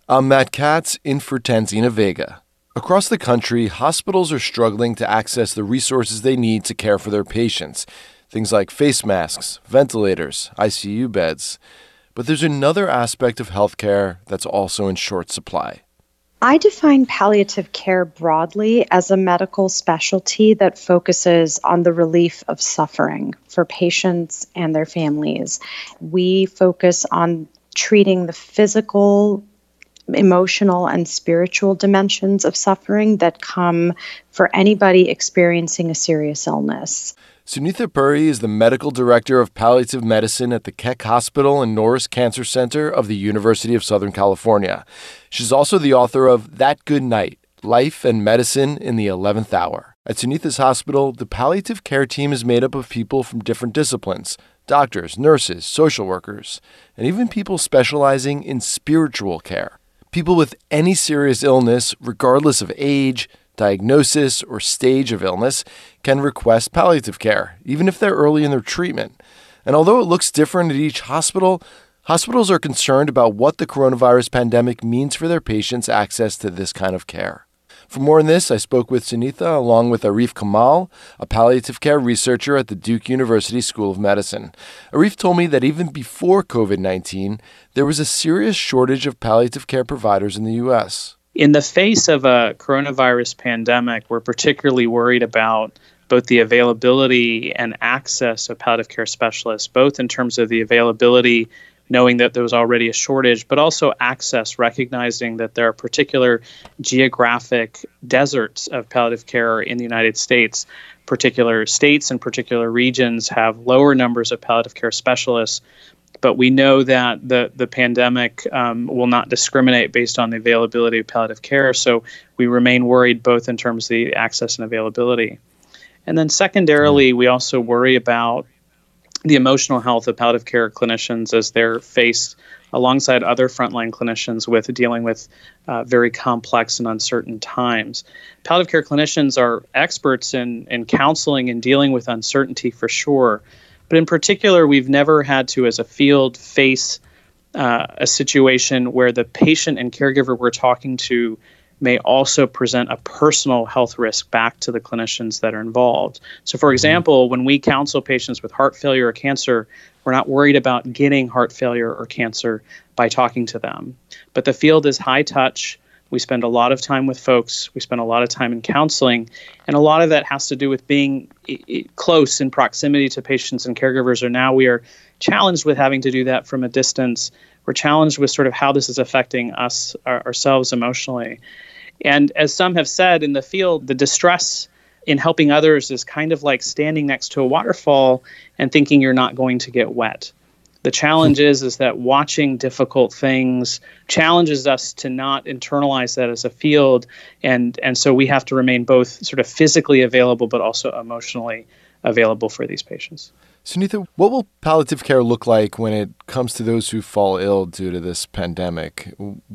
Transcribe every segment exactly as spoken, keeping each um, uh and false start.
I'm Matt Katz, in for Tanzina Vega. Across the country, hospitals are struggling to access the resources they need to care for their patients. Things like face masks, ventilators, I C U beds. But there's another aspect of healthcare that's also in short supply. I define palliative care broadly as a medical specialty that focuses on the relief of suffering for patients and their families. We focus on treating the physical, emotional, and spiritual dimensions of suffering that come for anybody experiencing a serious illness. Sunitha Puri is the medical director of palliative medicine at the Keck Hospital and Norris Cancer Center of the University of Southern California. She's also the author of That Good Night, Life and Medicine in the eleventh Hour. At Sunitha's hospital, the palliative care team is made up of people from different disciplines: doctors, nurses, social workers, and even people specializing in spiritual care. People with any serious illness, regardless of age, diagnosis, or stage of illness, can request palliative care, even if they're early in their treatment. And although it looks different at each hospital, hospitals are concerned about what the coronavirus pandemic means for their patients' access to this kind of care. For more on this, I spoke with Sunitha along with Arif Kamal, a palliative care researcher at the Duke University School of Medicine. Arif told me that even before covid nineteen, there was a serious shortage of palliative care providers in the U S. In the face of a coronavirus pandemic, we're particularly worried about both the availability and access of palliative care specialists, both in terms of the availability, knowing that there was already a shortage, but also access, recognizing that there are particular geographic deserts of palliative care in the United States. Particular states and particular regions have lower numbers of palliative care specialists. But we know that the, the pandemic um, will not discriminate based on the availability of palliative care. So we remain worried both in terms of the access and availability. And then secondarily, we also worry about the emotional health of palliative care clinicians as they're faced alongside other frontline clinicians with dealing with uh, very complex and uncertain times. Palliative care clinicians are experts in, in counseling and dealing with uncertainty for sure. But in particular, we've never had to, as a field, face uh, a situation where the patient and caregiver we're talking to may also present a personal health risk back to the clinicians that are involved. So, for example, when we counsel patients with heart failure or cancer, we're not worried about getting heart failure or cancer by talking to them. But the field is high touch. We spend a lot of time with folks. We spend a lot of time in counseling. And a lot of that has to do with being I- I close in proximity to patients and caregivers. Or now we are challenged with having to do that from a distance. We're challenged with sort of how this is affecting us our, ourselves emotionally. And as some have said in the field, the distress in helping others is kind of like standing next to a waterfall and thinking you're not going to get wet. The challenge is, is that watching difficult things challenges us to not internalize that as a field. And, and so we have to remain both sort of physically available, but also emotionally available for these patients. Sunitha, what will palliative care look like when it comes to those who fall ill due to this pandemic?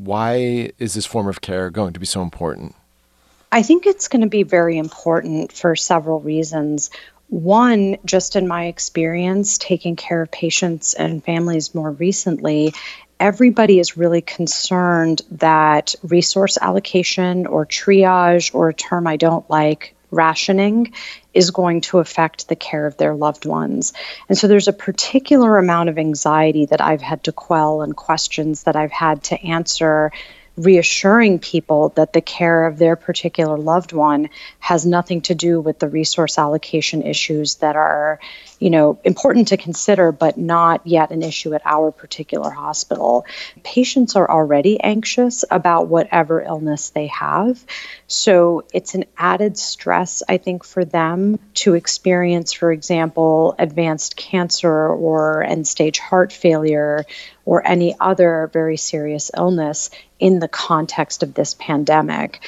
Why is this form of care going to be so important? I think it's going to be very important for several reasons. One, just in my experience taking care of patients and families more recently, everybody is really concerned that resource allocation or triage, or a term I don't like, rationing, is going to affect the care of their loved ones. And so there's a particular amount of anxiety that I've had to quell and questions that I've had to answer, reassuring people that the care of their particular loved one has nothing to do with the resource allocation issues that are, you know, important to consider, but not yet an issue at our particular hospital. Patients are already anxious about whatever illness they have. So it's an added stress, I think, for them to experience, for example, advanced cancer or end-stage heart failure or any other very serious illness in the context of this pandemic.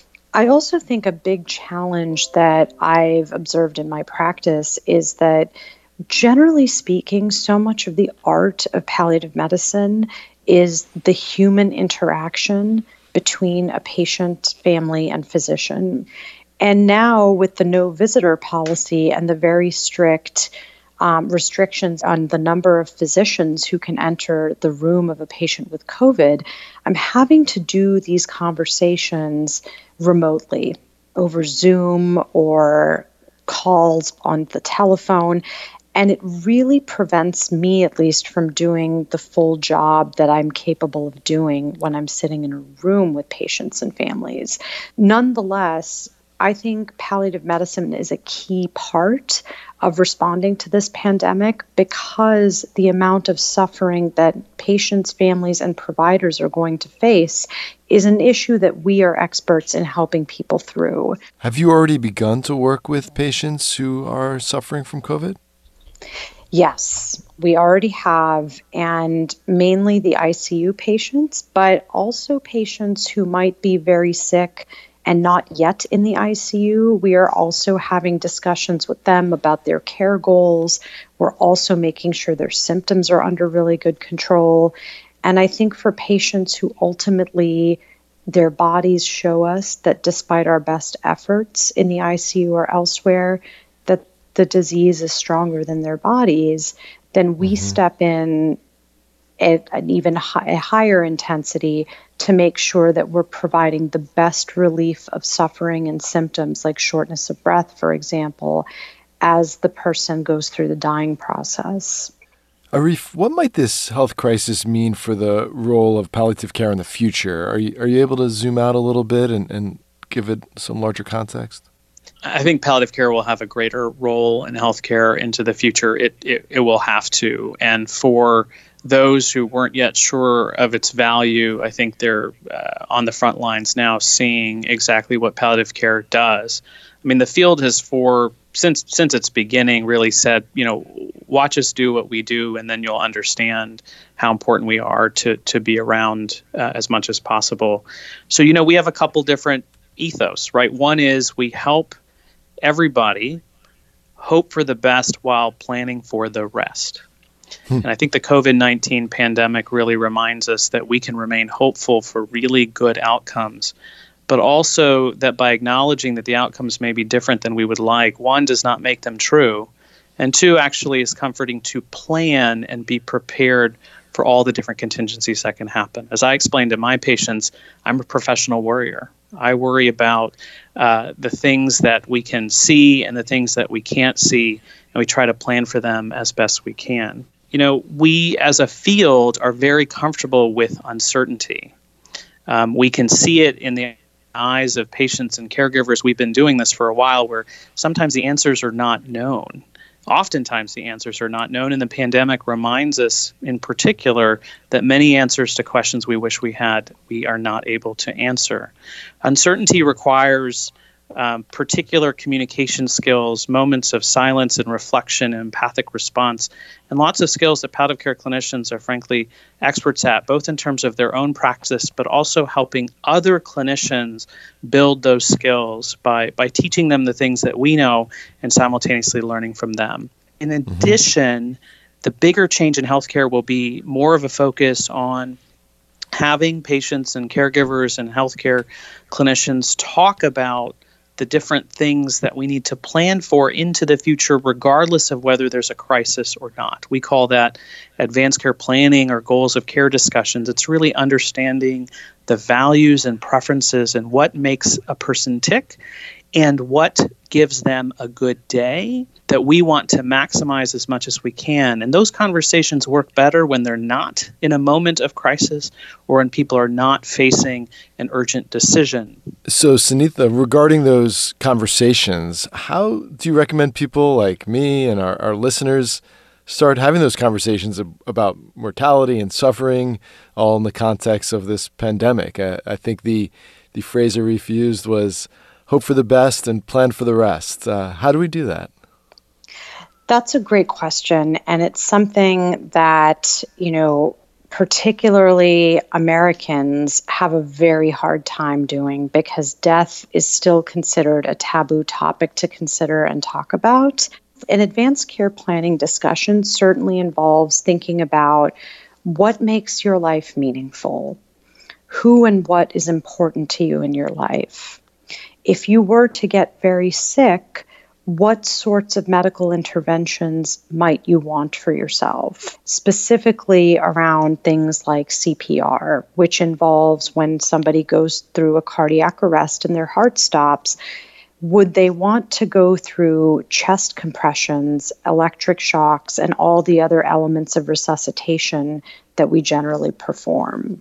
I also think a big challenge that I've observed in my practice is that, generally speaking, so much of the art of palliative medicine is the human interaction between a patient, family, and physician. And now with the no visitor policy and the very strict um, restrictions on the number of physicians who can enter the room of a patient with COVID, I'm having to do these conversations remotely over Zoom or calls on the telephone. And it really prevents me, at least, from doing the full job that I'm capable of doing when I'm sitting in a room with patients and families. Nonetheless, I think palliative medicine is a key part of responding to this pandemic because the amount of suffering that patients, families, and providers are going to face is an issue that we are experts in helping people through. Have you already begun to work with patients who are suffering from COVID? Yes, we already have, and mainly the I C U patients, but also patients who might be very sick and not yet in the I C U. We are also having discussions with them about their care goals. We're also making sure their symptoms are under really good control. And I think for patients who ultimately their bodies show us that despite our best efforts in the I C U or elsewhere, that the disease is stronger than their bodies, then we mm-hmm. step in at an even hi- a higher intensity to make sure that we're providing the best relief of suffering and symptoms like shortness of breath, for example, as the person goes through the dying process. Arif, what might this health crisis mean for the role of palliative care in the future? Are you, are you able to zoom out a little bit and, and give it some larger context? I think palliative care will have a greater role in healthcare into the future. It, it it will have to. And for those who weren't yet sure of its value, I think they're uh, on the front lines now seeing exactly what palliative care does. I mean, the field has for since since its beginning really said, you know, watch us do what we do, and then you'll understand how important we are to to be around uh, as much as possible. So, you know, we have a couple different ethos, right? One is we help everybody hope for the best while planning for the rest. Hmm. And I think the COVID nineteen pandemic really reminds us that we can remain hopeful for really good outcomes, but also that by acknowledging that the outcomes may be different than we would like, one, does not make them true, and two, actually is comforting to plan and be prepared for all the different contingencies that can happen. As I explained to my patients, I'm a professional worrier. I worry about uh, the things that we can see and the things that we can't see, and we try to plan for them as best we can. You know, we as a field are very comfortable with uncertainty. Um, we can see it in the eyes of patients and caregivers. We've been doing this for a while where sometimes the answers are not known. Oftentimes the answers are not known, and the pandemic reminds us in particular that many answers to questions we wish we had, we are not able to answer. Uncertainty requires um, particular communication skills, moments of silence and reflection and empathic response, and lots of skills that palliative care clinicians are frankly experts at, both in terms of their own practice, but also helping other clinicians build those skills by, by teaching them the things that we know and simultaneously learning from them. In addition, mm-hmm. the bigger change in healthcare will be more of a focus on having patients and caregivers and healthcare clinicians talk about the different things that we need to plan for into the future, regardless of whether there's a crisis or not. We call that advanced care planning or goals of care discussions. It's really understanding the values and preferences and what makes a person tick and what gives them a good day that we want to maximize as much as we can. And those conversations work better when they're not in a moment of crisis or when people are not facing an urgent decision. So, Sunitha, regarding those conversations, how do you recommend people like me and our, our listeners start having those conversations about mortality and suffering, all in the context of this pandemic? I, I think the, the phrase Arif used was hope for the best and plan for the rest. Uh, how do we do that? That's a great question. And it's something that, you know, particularly Americans have a very hard time doing because death is still considered a taboo topic to consider and talk about. An advanced care planning discussion certainly involves thinking about what makes your life meaningful, who and what is important to you in your life. If you were to get very sick, what sorts of medical interventions might you want for yourself, specifically around things like C P R, which involves when somebody goes through a cardiac arrest and their heart stops. Would they want to go through chest compressions, electric shocks, and all the other elements of resuscitation that we generally perform?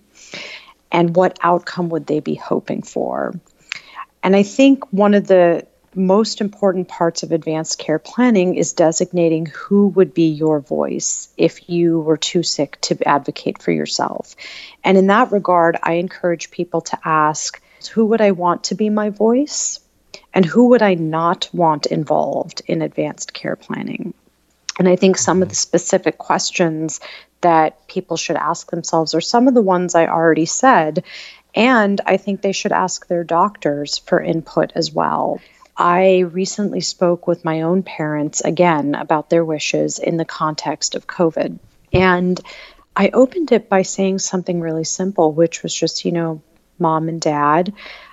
And what outcome would they be hoping for? And I think one of the most important parts of advanced care planning is designating who would be your voice if you were too sick to advocate for yourself. And in that regard, I encourage people to ask, who would I want to be my voice? And who would I not want involved in advanced care planning? And I think some of the specific questions that people should ask themselves are some of the ones I already said. And I think they should ask their doctors for input as well. I recently spoke with my own parents again about their wishes in the context of COVID. And I opened it by saying something really simple, which was just, you know, Mom and Dad,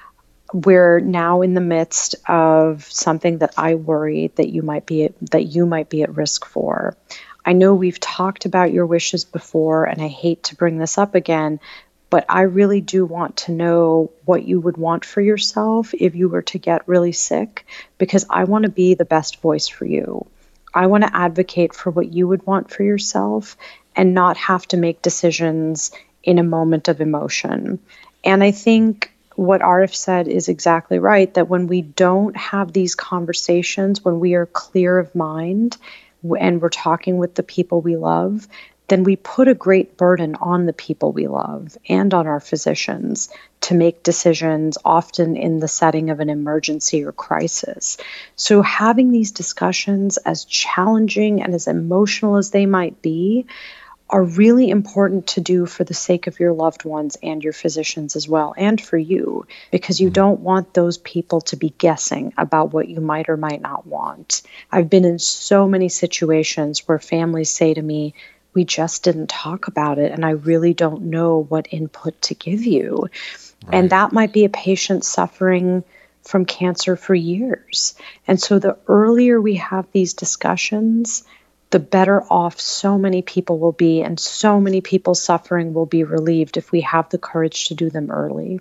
we're now in the midst of something that I worry that you might be that you might be at risk for. I know we've talked about your wishes before, and I hate to bring this up again, but I really do want to know what you would want for yourself if you were to get really sick, because I want to be the best voice for you. I want to advocate for what you would want for yourself and not have to make decisions in a moment of emotion. And I think what Arif said is exactly right, that when we don't have these conversations, when we are clear of mind and we're talking with the people we love, then we put a great burden on the people we love and on our physicians to make decisions, often in the setting of an emergency or crisis. So having these discussions, as challenging and as emotional as they might be, are really important to do for the sake of your loved ones and your physicians as well, and for you, because you don't want those people to be guessing about what you might or might not want. I've been in so many situations where families say to me, we just didn't talk about it, and I really don't know what input to give you. Right. And that might be a patient suffering from cancer for years. And so the earlier we have these discussions, the better off so many people will be, and so many people's suffering will be relieved if we have the courage to do them early.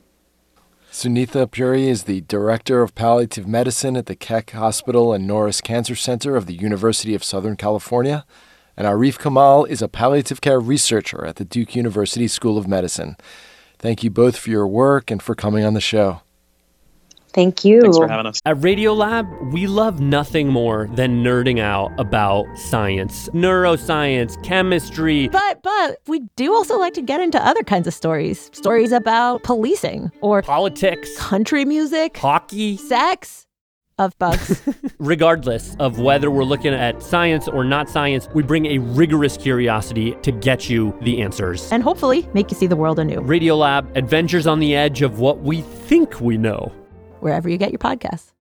Sunitha Puri is the Director of Palliative Medicine at the Keck Hospital and Norris Cancer Center of the University of Southern California. And Arif Kamal is a palliative care researcher at the Duke University School of Medicine. Thank you both for your work and for coming on the show. Thank you. Thanks for having us. At Radiolab, we love nothing more than nerding out about science, neuroscience, chemistry. But but we do also like to get into other kinds of stories. Stories about policing or politics, country music, hockey, sex. Of bugs. Regardless of whether we're looking at science or not science, we bring a rigorous curiosity to get you the answers. And hopefully make you see the world anew. Radiolab, adventures on the edge of what we think we know. Wherever you get your podcasts.